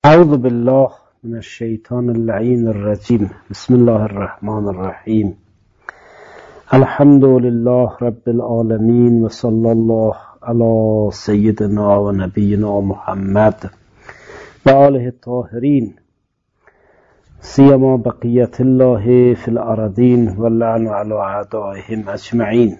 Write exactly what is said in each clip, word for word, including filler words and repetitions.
اعوذ بالله من الشیطان اللعین الرجیم. بسم الله الرحمن الرحیم. الحمد لله رب العالمین و صلی الله علی سیدنا و نبینا محمد و آله الطاهرین، سیما بقیت الله فی الارضین و اللعن علی اعدائهم اجمعین.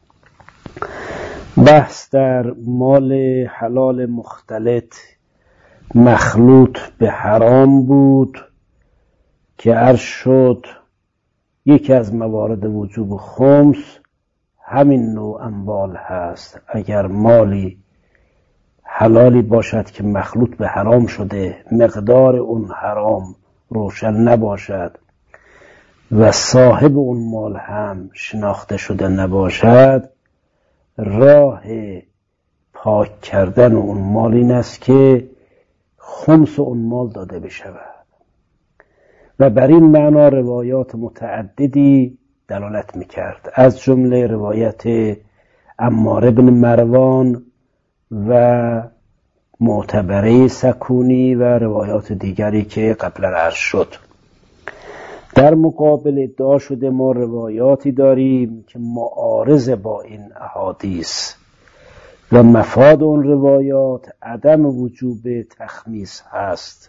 بحث در مال حلال مختلط مخلوط به حرام بود که عرض شد یکی از موارد وجوب خمس همین نوع اموال هست. اگر مالی حلالی باشد که مخلوط به حرام شده، مقدار اون حرام روشن نباشد و صاحب اون مال هم شناخته شده نباشد، راه پاک کردن اون مال این است که خمس اون مال داده بشود. و بر این معنا روایات متعددی دلالت میکرد، از جمله روایت عمار بن مروان و معتبره سکونی و روایات دیگری که قبلا عرض شد. در مقابل ادعا شده ما روایاتی داریم که معارض با این احادیث و مفاد اون روایات عدم وجوب تخمیس هست.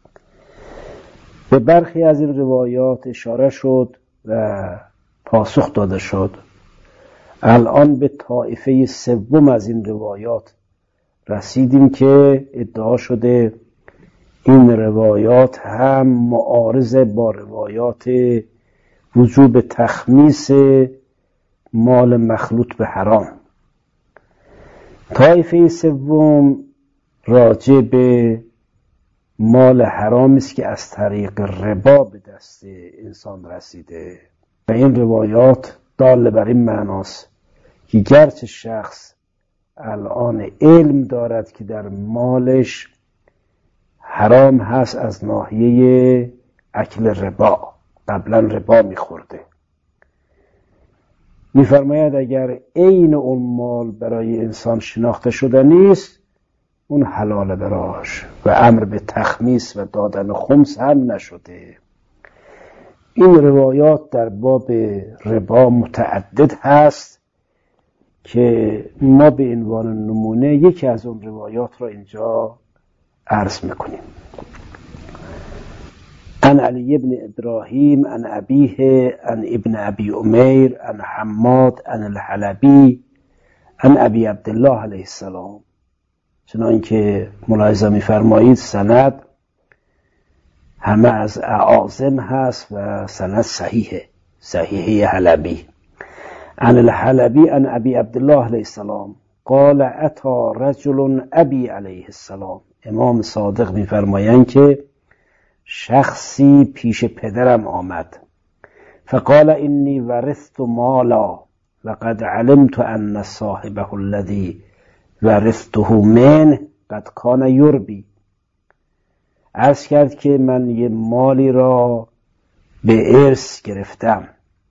به برخی از این روایات اشاره شد و پاسخ داده شد. الان به طایفه سوم از این روایات رسیدیم که ادعا شده این روایات هم معارض با روایات وجوب تخمیس مال مخلوط به حرام. طایفه سوم راجع به مال حرامی است که از طریق ربا به دست انسان رسیده و این روایات دال بر این معناست که گرچه شخص الان علم دارد که در مالش حرام هست از ناحیه اکل ربا، قبلا ربا میخورده، میفرماید اگر عین اون مال برای انسان شناخته شده نیست، اون حلال براش و امر به تخمیس و دادن خمس هم نشده. این روایات در باب ربا متعدد هست که ما به عنوان نمونه یکی از اون روایات را اینجا عرض میکنیم. عن علی بن ابراهیم عن ابیه عن ابن ابی امیر عن حماد عن الحلبی عن ابی عبدالله علیه السلام. چنان که ملاحظه می‌فرمایید سند همه از اعاظم هست و سند صحیحه، صحیحه حلبی. عن الحلبی عن ابی عبدالله علیه السلام قال اتی رجل ابی علیه السلام. امام صادق می‌فرمایند که شخصی پیش پدرم آمد، فقال انی ورثت مالا لقد علمت ان صاحبه الذي ورثته منه قد کان یربی. عرض کرد که من یه مالی را به ارث گرفتم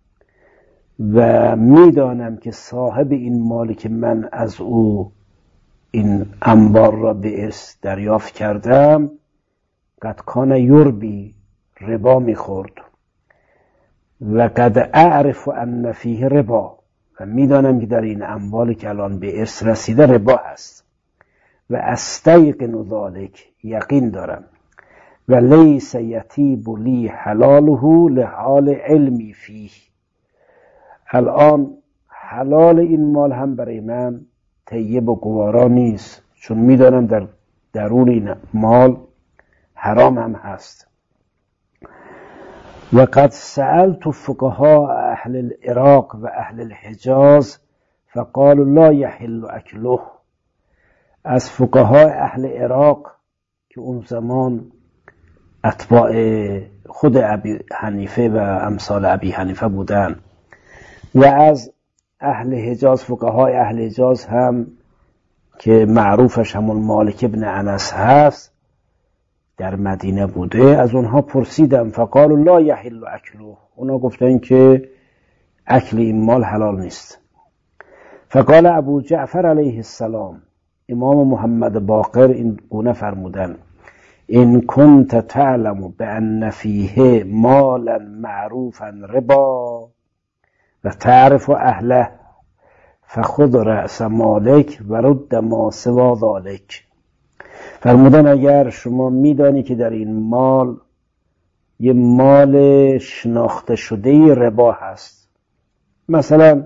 و میدانم که صاحب این مالی که من از او این انبار را به ارث دریافت کردم قد کان یربی، ربا میخورد، و قد اعرف ان فیه ربا، و میدانم که در این اموالی که الان به ارث رسیده ربا هست، و استیقن ذلک، یقین دارم، و لیس یطیب لی حلاله لحال علمی فیه، الان حلال این مال هم برای من طیب و گوارا نیست، چون میدانم در درون این مال حرام هم هست. و قد سألت فقهاء اهل العراق و اهل الحجاز فقالوا لا يحل اکله. از فقهای اهل عراق که اون زمان اتباع خود ابی حنیفه و امثال ابی حنیفه بودن و از اهل حجاز، فقهای اهل حجاز هم که معروفش همون مالک ابن انس هست در مدینه بوده، از اونها پرسیدم فقالوا لا یحل اکله، اونا گفتن که اکل این مال حلال نیست. فقال ابو جعفر علیه السلام، امام محمد باقر این گونه فرمودن این کنت تعلم بأن فیه مالا معروفا ربا و تعرف اهله فخذ رأس مالک و رد ما سوا ذلک. فرمودن اگر شما میدانی که در این مال یه مال شناخته شده ربا هست، مثلا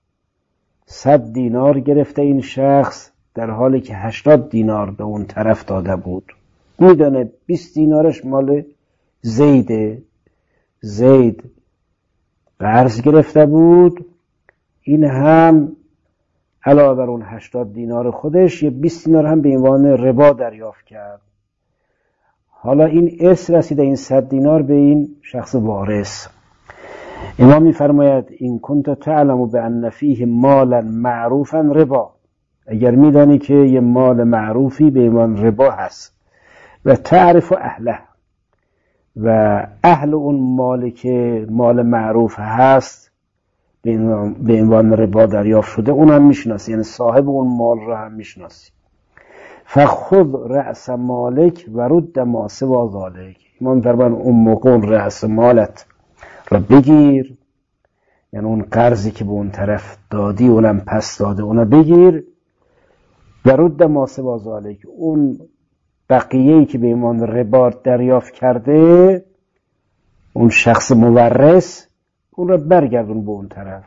صد دینار گرفته این شخص در حالی که هشتاد دینار به اون طرف داده بود، میدانه بیست دینارش مال زیده، زید قرض گرفته بود، این هم علاوه بر اون هشتاد دینار خودش یه بیست دینار هم به عنوان ربا دریافت کرد. حالا این ارث رسیده این صد دینار به این شخص وارث. امام میفرماید این کنت تعلم بأن فیه مالا معروفا ربا، اگر میدانی که یه مال معروفی به عنوان ربا هست، و تعرف اهله، و اهل اون مالی که مال معروف هست به عنوان ربا دریافت شده اون هم میشناسی، یعنی صاحب اون مال را هم میشناسی. فخذ رأس مالک و رد ما سوا ذلک. امام فرمان اون موقع اون رأس مالت را بگیر، یعنی اون قرضی که به اون طرف دادی اونم پس داده اونو بگیر، و رد ما سوا ذلک، اون بقیه‌ای که به عنوان ربا دریافت کرده اون شخص مورث اون را برگردون به اون طرف.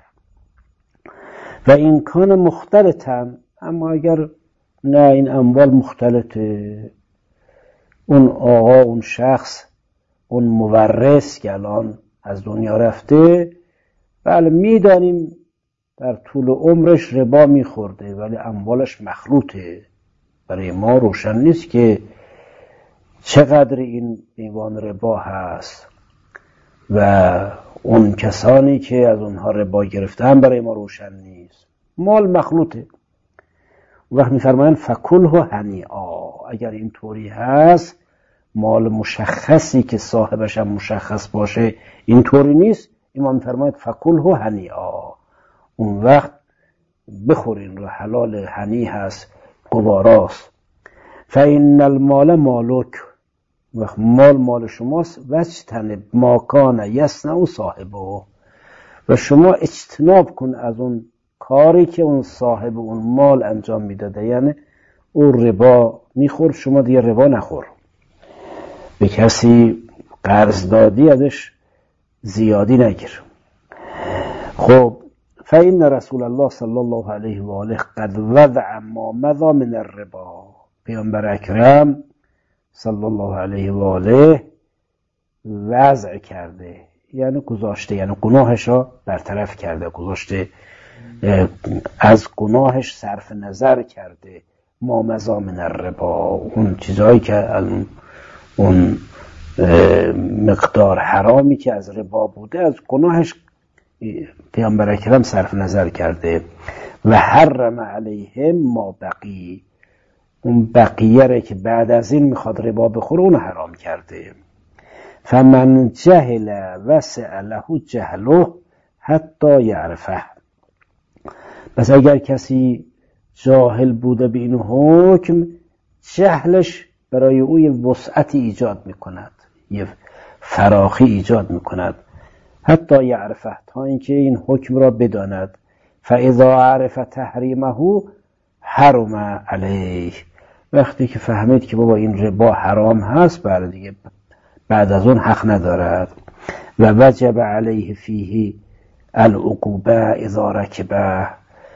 و این کان مختلطا، اما اگر نه این اموال مختلطه، اون آقا اون شخص اون مورث که الان از دنیا رفته، بله میدانیم در طول عمرش ربا میخورده ولی اموالش مخلوطه، برای ما روشن نیست که چقدر این دیوان ربا هست و اون کسانی که از اونها ربا گرفتن برای ما روشن نیست، مال مخلوطه. وقت میفرمایند فکله هنیئا، اگر این طوری هست مال مشخصی که صاحبش هم مشخص باشه این طوری نیست، امام میفرماید فکله هنیئا، اون وقت بخورین رو، حلال هنی هست، گواراست. فإن المال مالک، وقت مال مال شماست، واجتنب ما کان یصنع صاحبه، و شما اجتناب کن از اون کاری که اون صاحب اون مال انجام میداده، یعنی اون ربا میخور، شما دیگه ربا نخور. به کسی قرض دادی ازش زیادی نگیر. خب فإن رسول الله صلی الله علیه و آله قد وضع ما مضى من الربا، پیامبر اکرم صلی الله علیه و آله وضع کرده، یعنی گذاشته، یعنی گناهش را برطرف کرده، گذاشته، از گناهش صرف نظر کرده. ما مضى من الربا، اون چیزهایی که از اون مقدار حرامی که از ربا بوده از گناهش پیامبر اکرم صرف نظر کرده. و حرم علیهم ما بقی، اون بقیه را که بعد از این میخواد ربا بخوره اون حرام کرده. فمن جهل وسع له جهله حتی یعرفه، پس اگر کسی جاهل بوده به این حکم، جهلش برای او یه وسعتی ایجاد میکند، یه فراخی ایجاد میکند. حتی یعرفه، تا اینکه این حکم را بداند. فاذا عرف تحریمه حرم علیه، وقتی که فهمید که بابا این ربا حرام هست، بعد دیگه بعد از اون حق ندارد. و وجب علیه فیه العقوبه اذا رکبه،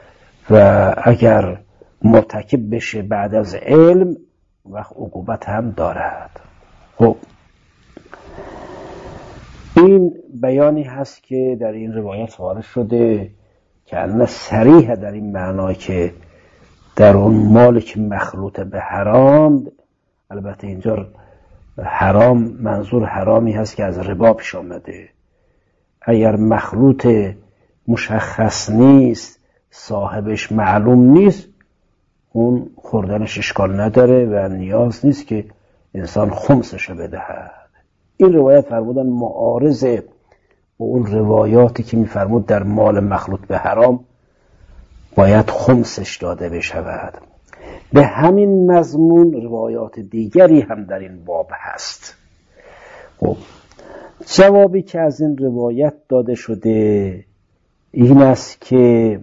و اگر مرتکب بشه بعد از علم وقت عقوبت هم دارد. خب این بیانی هست که در این روایت وارد شده که الان صریح در این معنا که در اون مال که مخلوط به حرام، البته اینجا حرام منظور حرامی هست که از ربا پیش آمده، اگر مخلوط مشخص نیست، صاحبش معلوم نیست، اون خوردنش اشکال نداره و نیاز نیست که انسان خمسشو بدهد. این روایت فرمودن معارضه با اون روایاتی که میفرمود در مال مخلوط به حرام باید خمسش داده بشود. به همین مضمون روایات دیگری هم در این باب هست. خب جوابی که از این روایت داده شده این است که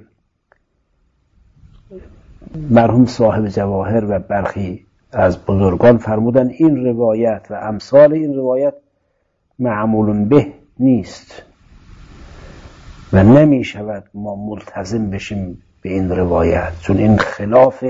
مرحوم صاحب جواهر و برخی از بزرگان فرمودن این روایت و امثال این روایت معمول به نیست و نمی شود ما ملتزم بشیم به این روایت، چون این خلاف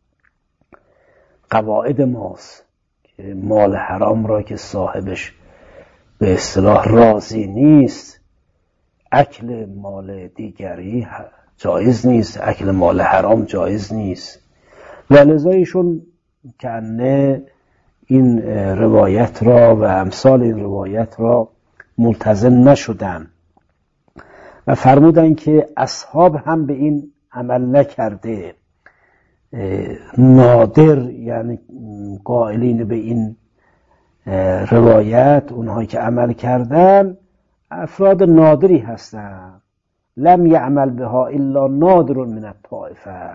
قواعد ماست که مال حرام را که صاحبش به اصطلاح راضی نیست اکل مال دیگری جایز نیست، اکل مال حرام جایز نیست. و لذا ایشون کنه این روایت را و امثال این روایت را ملتزم نشدن و فرمودن که اصحاب هم به این عمل نکرده. نادر یعنی قائلین به این روایت، اونهایی که عمل کردن افراد نادری هستند. لم یعمل بها الا نادر من الطائفه.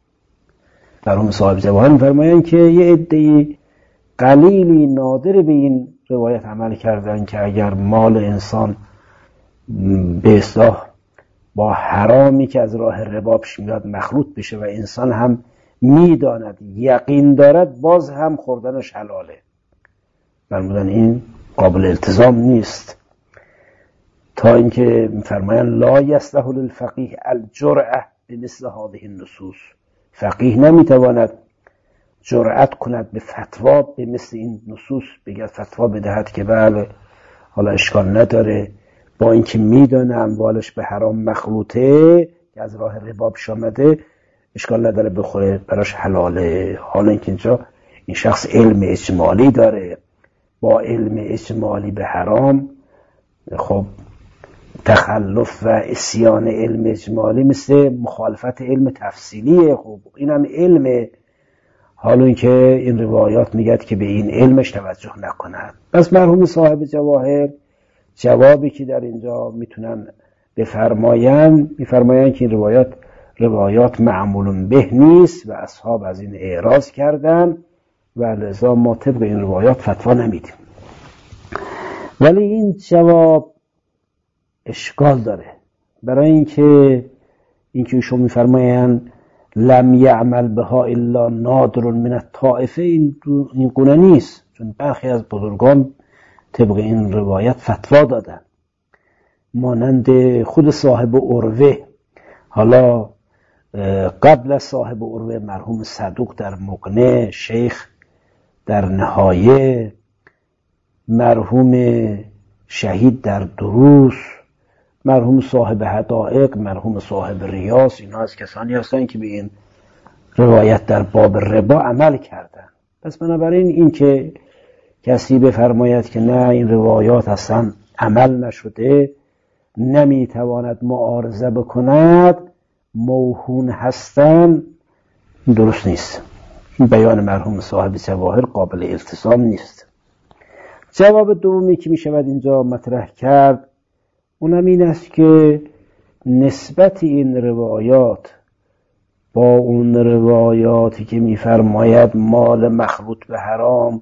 مرحوم صاحب جواهر می‌فرمایند که یه عده‌ای قلیلی نادر به این روایت عمل کردن که اگر مال انسان به اصطلاح با حرامی که از راه ربا پیش میاد مخلوط بشه و انسان هم میداند یقین دارد باز هم خوردنش حلاله، فرمودن این قابل التزام نیست. تا اینکه میفرمایند لا یصلح للفقیه الجرأه بمثل هذه النصوص، فقیه نمیتواند جرأت کند به فتوا به مثل این نصوص، بگه فتوا بدهد که بله حالا اشکال نداره با اینکه میدونه اموالش به حرام مخلوطه که از راه ربا پیش آمده اشکال نداره بخوره براش حلاله. حالا اینکه اینجا این شخص علم اجمالی داره، با علم اجمالی به حرام، خب تخلف و عصیان علم اجمالی مثل مخالفت علم تفصیلیه. خب اینم علمه. حالا اینکه این روایات میگه که به این علمش توجه نکند. پس مرحوم صاحب جواهر جوابی که در اینجا میتونن بفرماین میفرماین که این روایات روایات معمول به نیست و اصحاب از این اعراض کردن و لذا ما طبق این روایات فتوا نمیدیم. ولی این جواب اشکال داره، برای اینکه اینکه ایشون میفرماین لم یعمل بها الا نادر من الطائفه، این این گونه نیست، چون برخی از بزرگان طبق این روایت فتوا دادن، مانند خود صاحب عروه. حالا قبل از صاحب عروه مرحوم صدوق در مغنی، شیخ در نهایه، مرحوم شهید در دروس، مرحوم صاحب حدائق، مرحوم صاحب ریاض، اینا از کسانی هستن که به این روایت در باب ربا عمل کردن. پس بنابراین این که کسی بفرماید که نه این روایات اصلا عمل نشده نمیتواند معارضه بکند، موهون هستن، درست نیست. این بیان مرحوم صاحب جواهر قابل التزام نیست. جواب دومی که می شود اینجا مطرح کرد اونم این است که نسبت این روایات با اون روایاتی که می فرماید مال مخلوط به حرام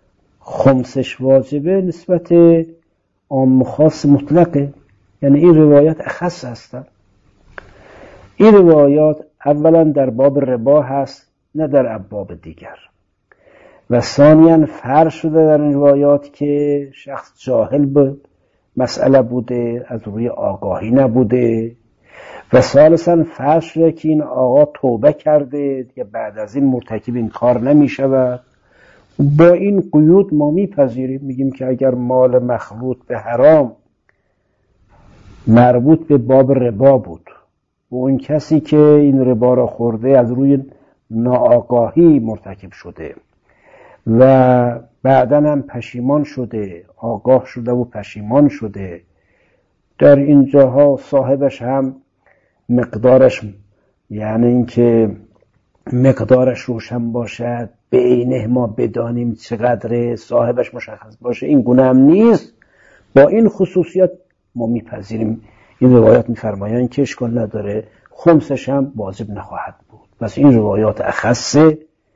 خمسش واجبه نسبت عام خاص مطلقه، یعنی این روایات اخص هستن. این روایات اولا در باب ربا هست نه در ابواب دیگر، و ثانیاً فرض شده در این روایات که شخص جاهل به مسئله بوده، از روی آگاهی نبوده، و ثالثاً فرض شده که این آقا توبه کرده که بعد از این مرتکب این کار نمی شود. با این قیود ما میپذیریم، میگیم که اگر مال مخلوط به حرام مربوط به باب ربا بود و اون کسی که این ربا را خورده از روی ناآگاهی مرتکب شده و بعداً هم پشیمان شده، آگاه شده و پشیمان شده، در این جاها صاحبش هم مقدارش، یعنی اینکه مقدارش روشن باشد، به عینه ما بدانیم چقدر، صاحبش مشخص باشه، این گونه هم نیست. با این خصوصیات ما میپذیریم. این روایات میفرمایند که اشکال نداره، خمسش هم واجب نخواهد بود. پس این روایات اخصه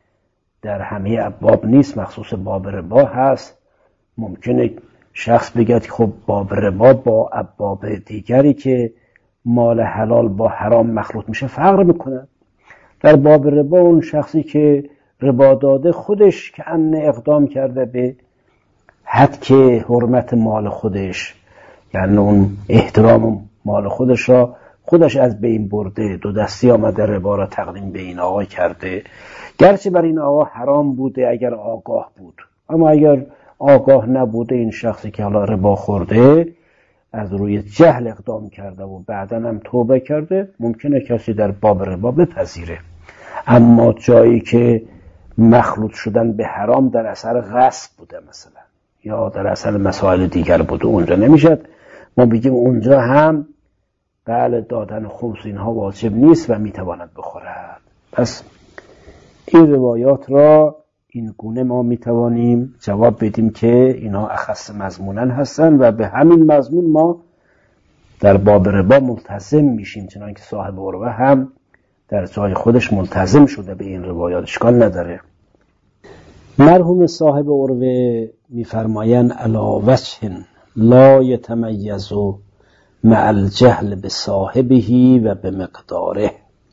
در همه ابواب نیست، مخصوص باب ربا هست. ممکنه شخص بگه که خب باب ربا با ابواب دیگری که مال حلال با حرام مخلوط میشه فرق میکنه. در باب ربا اون شخصی که ربا داده خودش که ان اقدام کرده به حد که حرمت مال خودش، یعنی اون احترام مال خودش را خودش از بین برده، دو دستی آمده ربا را تقدیم به این آقا کرده، گرچه بر این آقا حرام بوده اگر آگاه بود، اما اگر آگاه نبوده این شخصی که حالا ربا خورده از روی جهل اقدام کرده و بعداً هم توبه کرده، ممکنه کسی در باب ربا بپذیره. اما جایی که مخلوط شدن به حرام در اثر غصب بوده مثلا یا در اثر مسائل دیگر بوده، اونجا نمیشد ما بگیم اونجا هم بله دادن خمس اینها واجب نیست و میتواند بخورد. پس این روایات را این گونه ما میتوانیم جواب بدیم که اینها اخص مضمونن هستن و به همین مضمون ما در باب ربا ملتزم میشیم، چنانکه صاحب عروه هم در جای خودش ملتزم شده به این روایات، اشکال نداره. مرحوم صاحب عروه میفرمایند علی وجه لا یتمیز مع الجهل به صاحبه و به مقداره.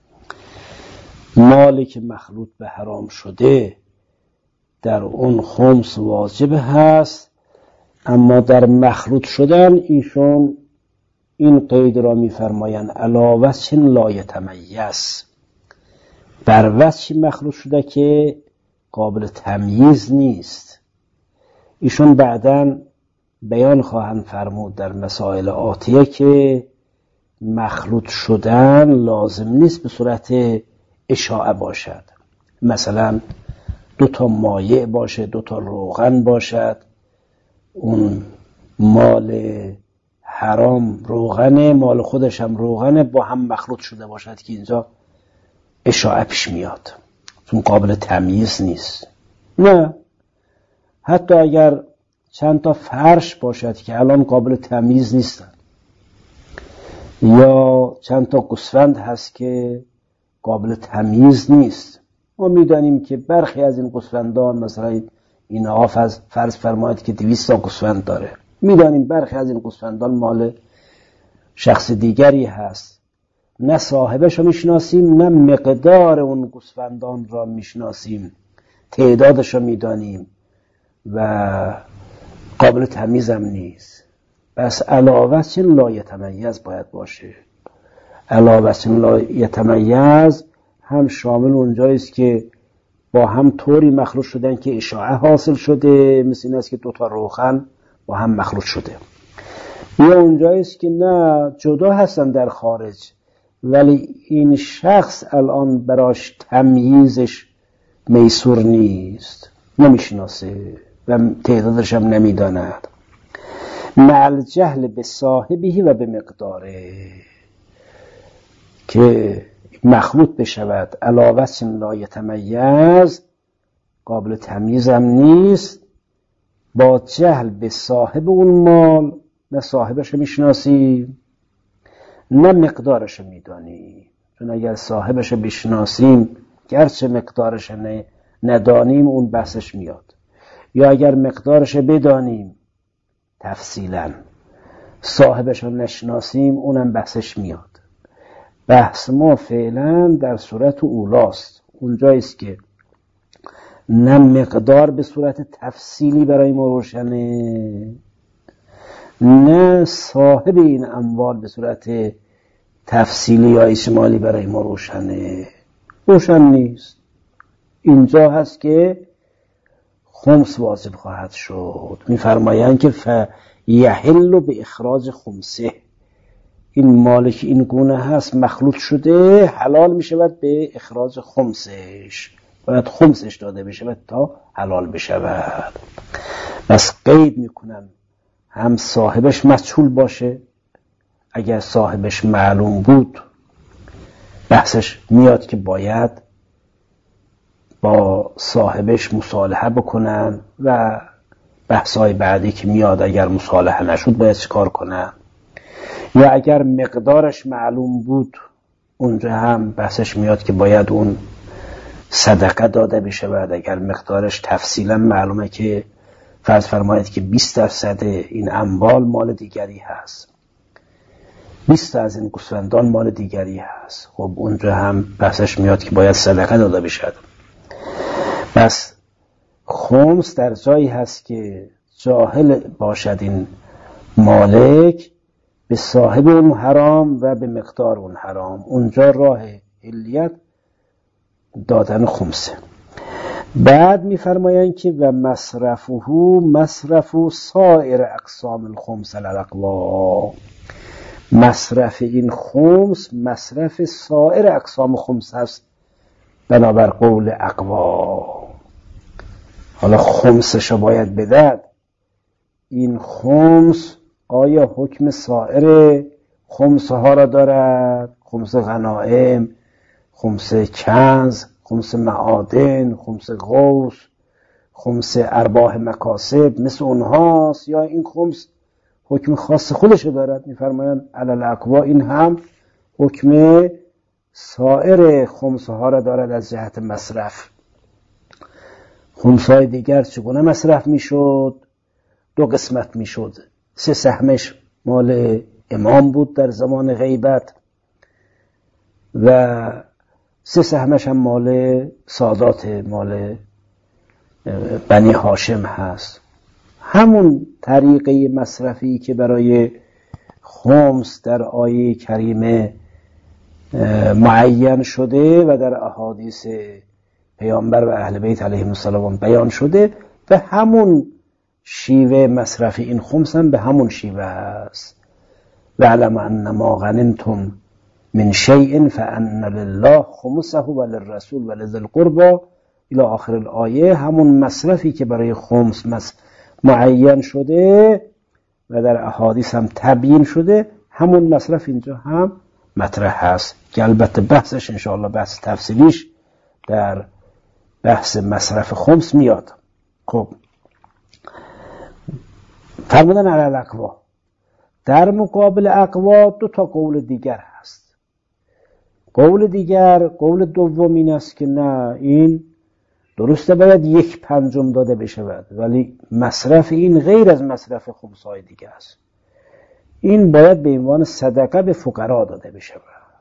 مالی که مخلوط به حرام شده در اون خمس واجب هست، اما در مخلوط شدن ایشون این قید را میفرمایند علی وجه لا یتمیز، بر وجه مخلوط شده که قابل تمییز نیست. ایشون بعداً بیان خواهند فرمود در مسائل آتیه که مخلوط شدن لازم نیست به صورت اشاعه باشد، مثلا دو تا مایع باشه، دو تا روغن باشد، اون مال حرام روغنه، مال خودش هم روغنه، با هم مخلوط شده باشد که اینجا اشاعه پیش میاد، چون قابل تمییز نیست. نه، حتی اگر چند تا فرش باشد که الان قابل تمییز نیستن، یا چند تا گوسفند هست که قابل تمییز نیست، ما میدانیم که برخی از این گوسفندان مثلا این حافظ فرض فرماید که دویست تا گوسفند داره، میدانیم برخی از این گوسفندان مال شخص دیگری هست، نه صاحبش رو میشناسیم نه مقدار اون گوسفندان را میشناسیم، تعدادش رو میدانیم و قابل تمیز هم نیست. بس علاوه چه لا یتمیز باید باشه. علاوه چه لا یتمیز هم شامل اونجاییست که با هم طوری مخلوط شدن که اشاعه حاصل شده، مثل این است که دوتا روغن با هم مخلوط شده، یا اونجاییست که نه جدا هستن در خارج ولی این شخص الان براش تمییزش میسور نیست، نمیشناسه و تعدادش هم نمیداند. مع الجهل به صاحبه و به مقداره، که مخلوط بشود علاوه لا یتمیز، قابل تمییز هم نیست، با جهل به صاحب اون مال، نه صاحبش میشناسیم نه مقدارش میدانیم، چون اگر صاحبش بشناسیم گرچه مقدارش ندانیم اون بحثش میاد، یا اگر مقدارش بدانیم تفصیلا صاحبش رو نشناسیم اونم بحثش میاد. بحث ما فعلا در صورت اولاست، اونجاییست که نه مقدار به صورت تفصیلی برای ما روشنه، نه صاحب این اموال به صورت تفصیلی یا اجمالی برای ما روشنه، روشن نیست. اینجا هست که خمس واجب خواهد شد. میفرمایند که فیحل به اخراج خمسه، این مالک این گونه هست مخلوط شده، حلال می شود به اخراج خمسش، باید خمسش داده بشود تا حلال بشود. بس قید میکنن هم صاحبش مجهول باشه، اگر صاحبش معلوم بود بحثش میاد که باید با صاحبش مصالحه بکنن و بحثای بعدی که میاد اگر مصالحه نشد باید چیکار کنن، یا اگر مقدارش معلوم بود اونجا هم بحثش میاد که باید اون صدقه داده بشه و اگر مقدارش تفصیلا معلومه که فرض فرمایید که بیست درصد این اموال مال دیگری هست، بیست از این گوسفندان مال دیگری هست، خب اونجا هم بحثش میاد که باید صدقه داده بشد. بس خمس در جایی هست که جاهل باشد این مالک به صاحب اون حرام و به مقدار اون حرام، اونجا راه علیت دادن خمسه. بعد میفرمایند که و مصرفه مصرف سایر اقسام الخمس الاقوا، مصرف این خمس مصرف سایر اقسام خمس هست بنابر قول اقوا. حالا خمسشو باید بدهد، این خمس آیا حکم سایر خمس ها را دارد؟ خمس غنائم، خمس کنز، خمس معادن، خمس غوث، خمس ارباح مکاسب مثل اونهاست، یا این خمس حکم خاص خودشو دارد؟ میفرمایند علل اقوا این هم حکم سایر خمس ها را دارد از جهت مصرف. خمس های دیگر چگونه مصرف میشد؟ دو قسمت میشد. سه سهمش مال امام بود در زمان غیبت و سه سهمش هم مال سادات، مال بنی هاشم هست. همون طریقه مصرفی که برای خمس در آیه کریمه معین شده و در احادیث پیامبر و اهل بیت علیهم السلام بیان شده، به همون شیوه مصرف این خمس هم به همون شیوه است. و علم ان ما غنمتم من شیء فان لله خمسه وللرسول ولذی القربى الی آخر الآیه. همون مصرفی که برای خمس مصرف معین شده و در احادیث هم تبیین شده، همون مصرف اینجا هم مطرح هست که البته بحثش انشاءالله بحث تفصیلیش در بحث مصرف خمس میاد. خب فرمودن علی الاقوا، در مقابل اقوا دو تا قول دیگر هست. قول دیگر، قول دوم این است که نه، این درسته باید یک پنجم داده بشود، ولی مصرف این غیر از مصرف خمس‌های دیگه است. این باید به عنوان صدقه به فقرا داده بشود.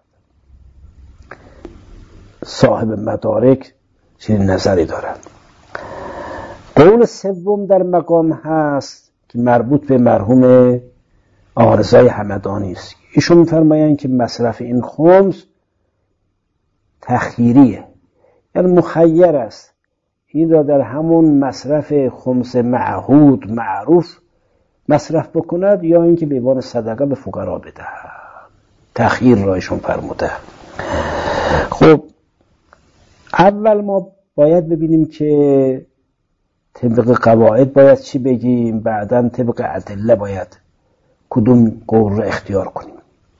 صاحب مدارک چنین نظری دارد. قول سوم در مقام هست که مربوط به مرحوم آقا رضای همدانی است. ایشون می‌فرمایند که مصرف این خمس تخییریه، یعنی مخیر است، این را در همون مصرف خمس معهود معروف مصرف بکند یا اینکه به عنوان صدقه به فقرا بدهد. تخییر را ایشون فرموده. خب اول ما باید ببینیم که طبق قواعد باید چی بگیم، بعداً طبق ادله باید کدوم قول را اختیار کنیم.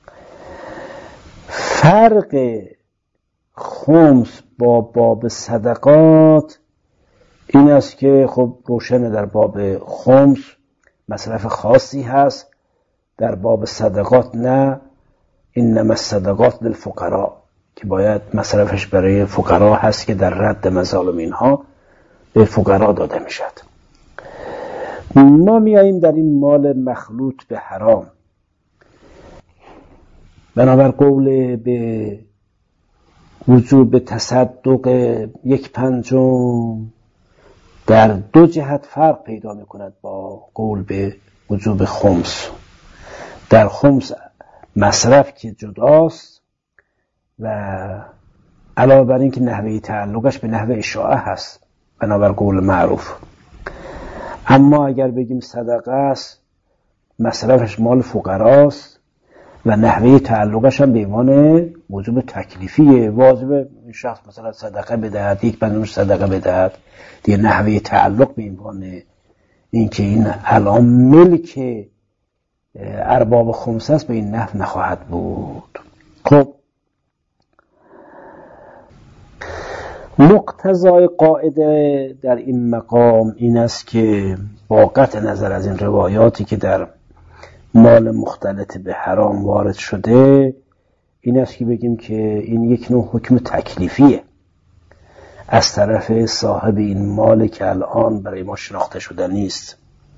فرق خمس با باب صدقات این است که خب روشن در باب خمس مصرف خاصی هست، در باب صدقات نه، انما الصدقات للفقراء، که باید مصرفش برای فقرا هست که در رد مظالم اینها به فقرا داده می شد. ما می آییم در این مال مخلوط به حرام، بنابر قول به وجوب تصدق یک پنجم در دو جهت فرق پیدا می کند با قول به وجوب خمس. در خمس مصرف که جداست و علاوه بر این که نحوه تعلقش به نحوه اشاعه هست بنابر قول معروف، اما اگر بگیم صدقه است مصرفش مال فقراست و نحوه تعلقش هم به عنوان وجوب تکلیفیه، واجب این شخص مثلا صدقه بدهد، یک پنجمش صدقه بدهد، دیگه نحوه تعلق به عنوان این که این الان ملک ارباب خمس است به این نحو نخواهد بود. خب مقتضای قاعده در این مقام این است که با قطع نظر از این روایاتی که در مال مختلط به حرام وارد شده این است که بگیم که این یک نوع حکم تکلیفیه. از طرف صاحب این مال که الان برای ما شناخته شده نیست،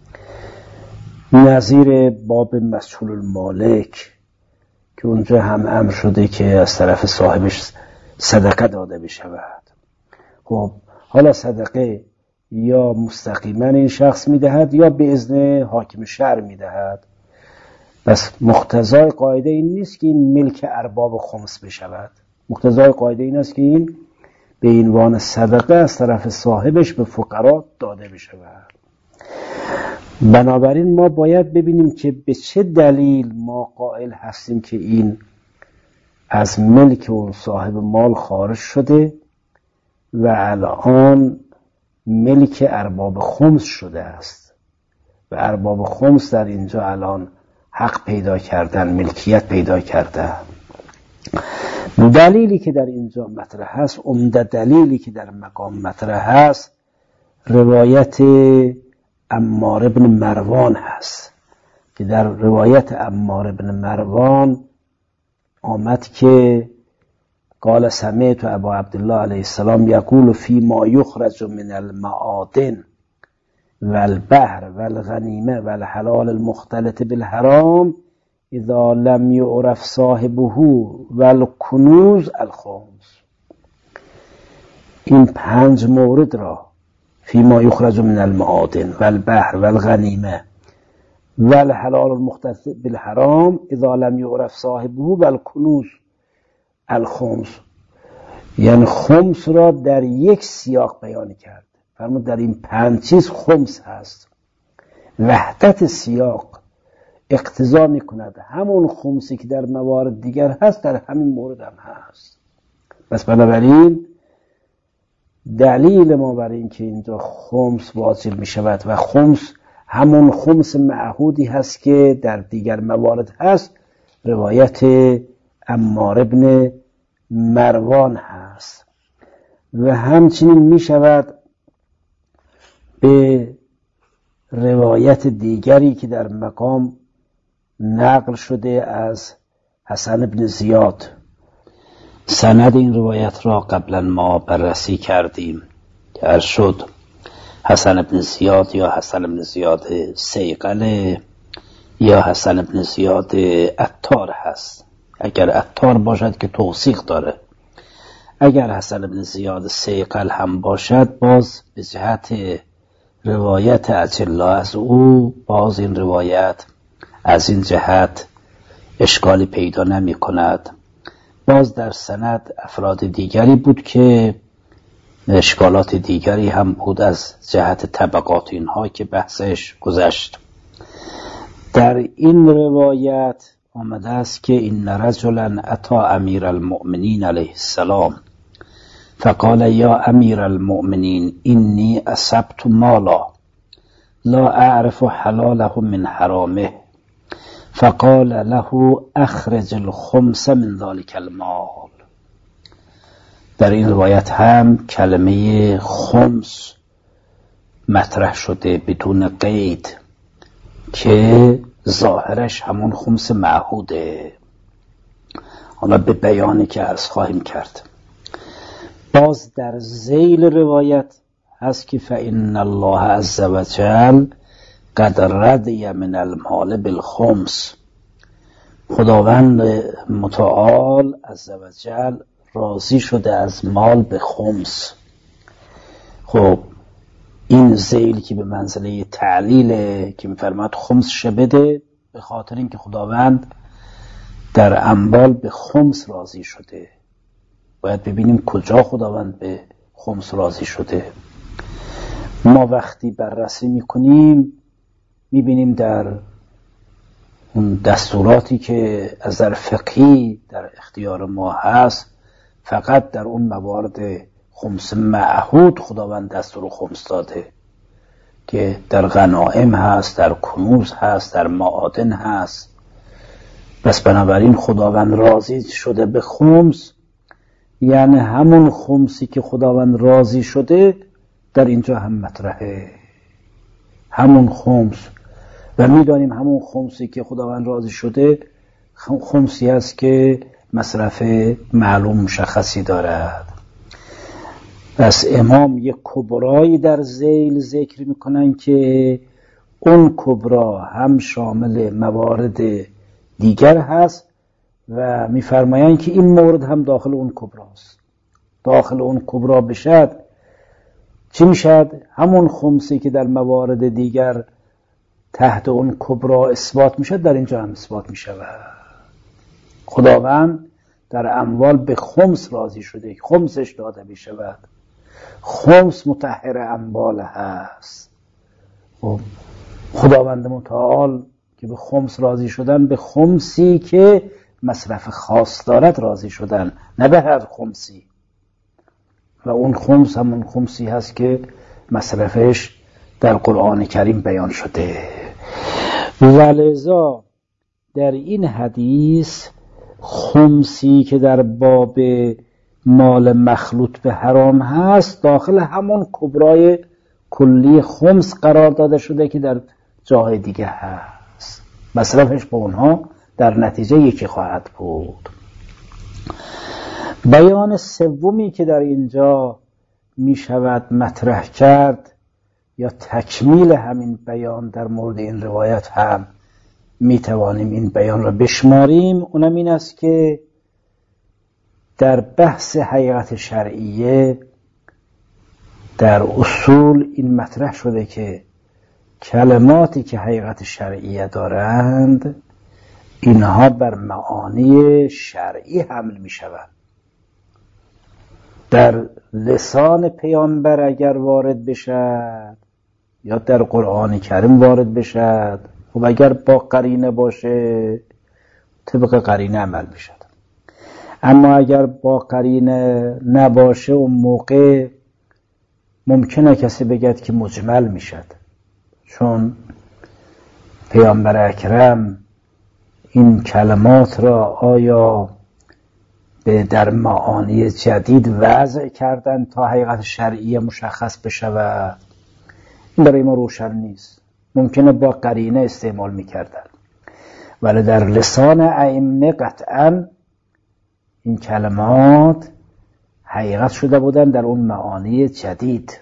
نظیر باب مسئول المالک که اونجا هم امر شده که از طرف صاحبش صدقه داده بشود. خب حالا صدقه یا مستقیما این شخص میدهد یا به اذن حاکم شهر میدهد. بس مقتضای قاعده این نیست که این ملک ارباب خمس بشود. مقتضای قاعده این است که این به عنوان صدقه از طرف صاحبش به فقرا داده بشود. بنابراین ما باید ببینیم که به چه دلیل ما قائل هستیم که این از ملک اون صاحب مال خارج شده و الان ملک ارباب خمس شده است و ارباب خمس در اینجا الان حق پیدا کردن، ملکیت پیدا کردن. دلیلی که در اینجا مطرح هست، عمده دلیلی که در مقام مطرح هست، روایت عمار بن مروان هست که در روایت عمار بن مروان آمد که قال سمعت ابا عبدالله علیه السلام یقول فی ما یخرج من المعادن والبحر والغنیمه والحلال المختلط بالحرام اذا لم یعرف صاحبه والکنوز الخمس. این پنج مورد را فی ما یخرج من المعادن والبحر والغنیمه والحلال المختلط بالحرام اذا لم یعرف صاحبه والکنوز الخمس، یعنی خمس را در یک سیاق بیان کرد. فرمود در این پنج چیز خمس هست. وحدت سیاق اقتضا می کند همون خمسی که در موارد دیگر هست در همین مورد هم هست. بس بنابراین دلیل ما برای این که اینجا خمس واجب می شود و خمس همون خمس معهودی هست که در دیگر موارد هست، روایت عمار بن مروان هست. و همچنین می شود به روایت دیگری که در مقام نقل شده از حسن بن زیاد. سند این روایت را قبلا ما بررسی کردیم که عرض شد حسن بن زیاد یا حسن بن زیاد سیقل یا حسن بن زیاد عطار هست. اگر عطار باشد که توثیق داره، اگر حسن بن زیاد سیقل هم باشد باز به جهت روایت اجلا از او باز این روایت از این جهت اشکالی پیدا نمی کند. باز در سند افراد دیگری بود که اشکالات دیگری هم بود از جهت طبقات اینها که بحثش گذشت. در این روایت آمده است که این رجلا اتا امیر المؤمنین علیه السلام فقال یا امیر المؤمنین اینی اصبت مالا لا اعرف حلاله من حرامه فقال له اخرج الخمس من ذلك المال. در این روایت هم کلمه خمس مطرح شده بدون قید که ظاهرش همون خمس معهوده. حالا به بیانی که عرض خواهیم کرد. باز در ذیل روایت هست که فإن الله عز وجل قد رضی من المال بالخمس، خداوند متعال عز وجل راضی شده از مال به خمس. خب این ذیل که به منزله تعلیله که می‌فرماد خمس شبده، به خاطر اینکه خداوند در اموال به خمس راضی شده. باید ببینیم کجا خداوند به خمس راضی شده. ما وقتی بررسی میکنیم میبینیم در اون دستوراتی که از در فقهی در اختیار ما هست فقط در اون موارد خمس معهود خداوند دستور خمس داده که در غنائم هست، در کنوز هست، در معادن هست. بس بنابراین خداوند راضی شده به خمس، یعنی همون خمسی که خداوند راضی شده در اینجا هم مطرحه، همون خمس. و میدانیم همون خمسی که خداوند راضی شده خمسی است که مصرف معلوم مشخصی دارد. پس امام یک کبرایی در ذیل ذکر میکنن که اون کبرا هم شامل موارد دیگر هست و میفرمایند که این مورد هم داخل اون کبراست. داخل اون کبرا بشد چی میشد؟ همون خمسی که در موارد دیگر تحت اون کبرا اثبات میشد در اینجا هم اثبات میشود. خداوند در اموال به خمس راضی شده، خمسش داده میشود. خمس مطهر اموال هست. خداوند متعال که به خمس راضی شدن، به خمسی که مصرف خاص دارد راضی شدن، نه به هر خمسی. و اون خمس همون خمسی هست که مصرفش در قرآن کریم بیان شده. ولذا در این حدیث خمسی که در باب مال مخلوط به حرام هست داخل همون کبرای کلی خمس قرار داده شده که در جای دیگه هست. مصرفش با اونها در نتیجه یکی خواهد بود. بیان سومی که در اینجا می شود مطرح کرد یا تکمیل همین بیان در مورد این روایت هم می توانیم این بیان را بشماریم، اونم این است که در بحث حقیقت شرعیه در اصول این مطرح شده که کلماتی که حقیقت شرعیه دارند اینها بر معانی شرعی حمل می شوند. در لسان پیامبر اگر وارد بشد یا در قرآن کریم وارد بشد، و اگر با قرینه باشه طبق قرینه عمل بشد. اما اگر با قرینه نباشه اون موقع ممکنه کسی بگد که مجمل میشد، چون پیامبر اکرم این کلمات را آیا به در معانی جدید وضع کردن تا حقیقت شرعی مشخص بشود؟ این برای ما روشن نیست. ممکنه با قرینه استعمال میکردن، ولی در لسان ائمه قطعا این کلمات حقیقت شده بودن در اون معانی جدید.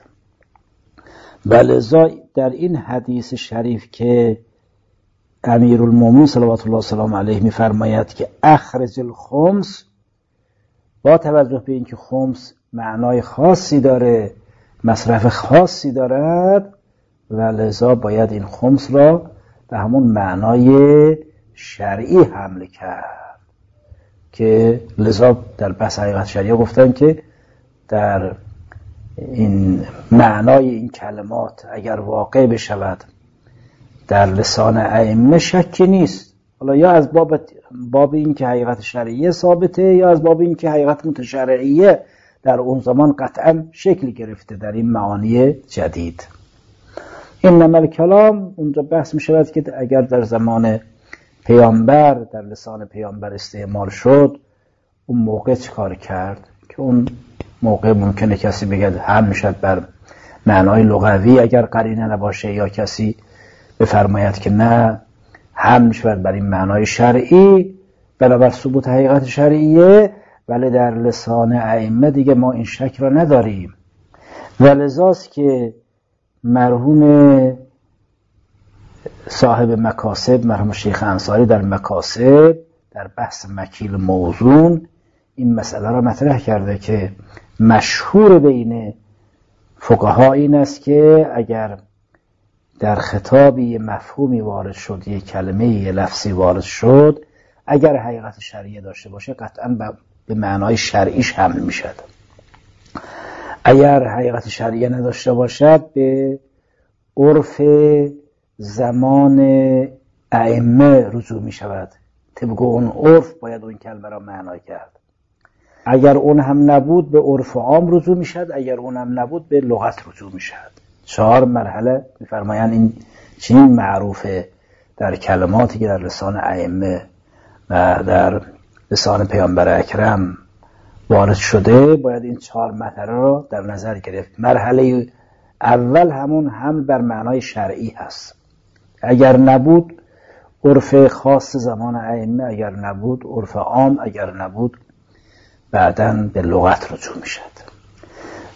ولذا در این حدیث شریف که امیرالمومنین صلوات الله وسلامه علیه میفرماید که اخرج الخمس، با توجه به اینکه خمس معنای خاصی داره، مصرف خاصی دارد، و لذا باید این خمس را به همون معنای شرعی حمل کرد که لذا در بحث حقیقت شرعیه گفتن که در این معنای این کلمات اگر واقع بشود در لسان ائمه شکی نیست. حالا یا از باب باب این که حقیقت شرعیه ثابته یا از باب این که حقیقت متشرعیه در اون زمان قطعا شکل گرفته در این معانی جدید. این نمال کلام اونجا بحث می شود که اگر در زمان پیامبر در لسان پیامبر استعمال شد اون موقع چه کار کرد، که اون موقع ممکنه کسی بگه هم میشد بر معنای لغوی اگر قرینه نباشه، یا کسی بفرماید که نه هم میشود بر این معنای شرعی بنابر ثبوت حقیقت شرعیه، ولی در لسان ائمه دیگه ما این شک را نداریم. ولذاست که مرحوم صاحب مکاسب، مرحوم شیخ انصاری در مکاسب در بحث مکیل موزون این مسئله را مطرح کرده که مشهور بین فقها این است که اگر در خطابی مفهومی وارد شد، یک کلمه یک لفظی وارد شد، اگر حقیقت شرعی داشته باشه قطعا به معنای شرعیش حمل می شد. اگر حقیقت شرعی نداشته باشد به عرف زمان ائمه رجوع می شود. طبق اون عرف باید اون کلمه را معنا کرد. اگر اون هم نبود به عرف عام رجوع می شد، اگر اون هم نبود به لغت رجوع می شد. چهار مرحله می‌فرمایند این چنین معروفه در کلماتی که در لسان ائمه و در لسان پیامبر اکرم وارد شده باید این چهار مرحله را در نظر گرفت. مرحله اول همون حمل بر معنای شرعی هست. اگر نبود عرف خاص زمان ائمه، اگر نبود عرف عام، اگر نبود بعداً به لغت رجوع میشد.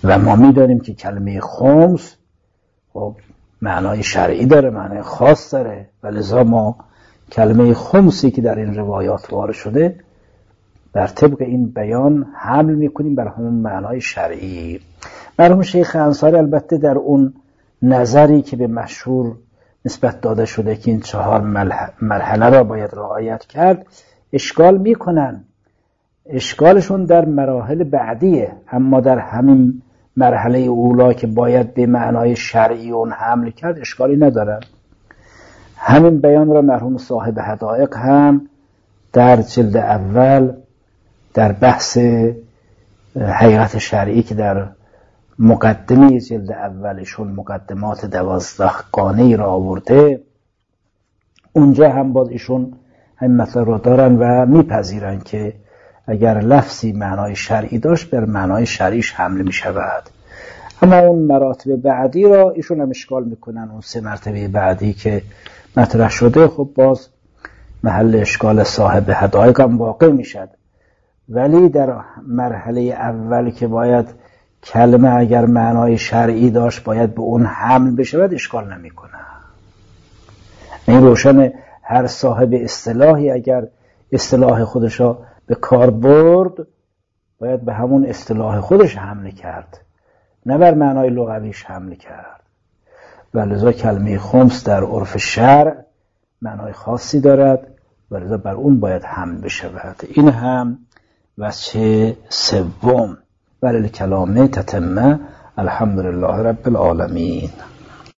و ما میدانیم که کلمه خمس خب معنای شرعی داره، معنای خاص داره و لذا ما کلمه خمسی که در این روایات وارد شده بر طبق این بیان حمل میکنیم بر همون معنای شرعی. مرحوم شیخ انصاری البته در اون نظری که به مشهور نسبت داده شده که این چهار مرحله را باید رعایت کرد اشکال میکنن، اشکالشون در مراحل بعدیه، اما در همین مرحله اولا که باید به معنای شرعی اون حمل کرد اشکالی ندارن. همین بیان را مرحوم صاحب حدائق هم در جلد اول در بحث حقیقت شرعی که در مقدمه جلد اولشون مقدمات دوازده گانه‌ای را آورده، اونجا هم باز ایشون همین مطلب را دارن و میپذیرن که اگر لفظی معنای شرعی داشت بر معنای شرعیش حمل می شود. اما اون مراتب بعدی را ایشون هم اشکال میکنن، اون سه مرتبه بعدی که مطرح شده خب باز محل اشکال صاحب حدائق هم واقع میشد، ولی در مرحله اول که باید کلمه اگر معنای شرعی داشت باید به اون حمل بشود اشکال نمیکنه. این روشن هر صاحب اصطلاحی اگر اصطلاح خودش را به کار برد باید به همون اصطلاح خودش حمله کرد، نه بر معنای لغویش حمله کرد. ولذا کلمه خمس در عرف شرع معنای خاصی دارد ولذا بر اون باید حمل بشود. این هم وجه سوم. وللکلام تتمه. الحمدلله رب العالمین.